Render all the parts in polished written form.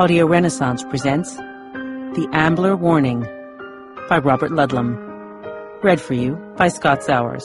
Audio Renaissance presents The Ambler Warning by Robert Ludlum. Read for you by Scott Sowers.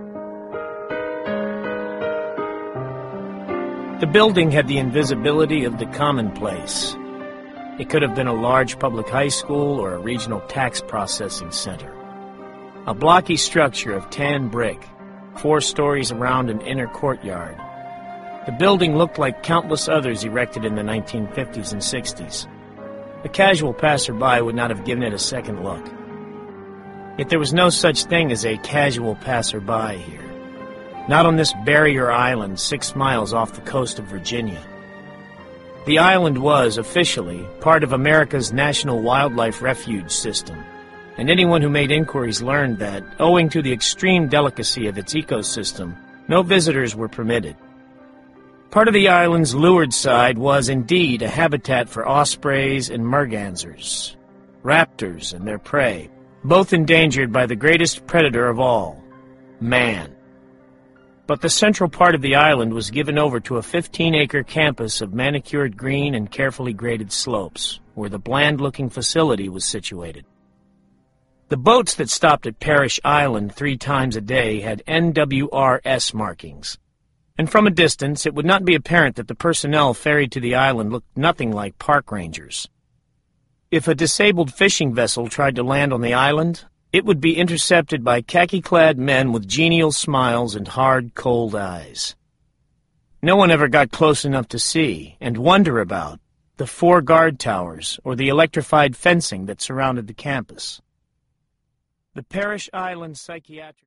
The building had the invisibility of the commonplace. It could have been a large public high school or a regional tax processing center. A blocky structure of tan brick, 4 stories around an inner courtyard. The building looked like countless others erected in the 1950s and 60s. A casual passerby would not have given it a second look. Yet there was no such thing as a casual passerby here. Not on this barrier island 6 miles off the coast of Virginia. The island was, officially, part of America's National Wildlife Refuge System, and anyone who made inquiries learned that, owing to the extreme delicacy of its ecosystem, no visitors were permitted. Part of the island's leeward side was indeed a habitat for ospreys and mergansers, raptors and their prey, both endangered by the greatest predator of all, man. But the central part of the island was given over to a 15-acre campus of manicured green and carefully graded slopes, where the bland-looking facility was situated. The boats that stopped at Parrish Island 3 times a day had NWRS markings, and from a distance it would not be apparent that the personnel ferried to the island looked nothing like park rangers. If a disabled fishing vessel tried to land on the island, it would be intercepted by khaki-clad men with genial smiles and hard, cold eyes. No one ever got close enough to see and wonder about the 4 guard towers or the electrified fencing that surrounded the campus. The Parrish Island Psychiatric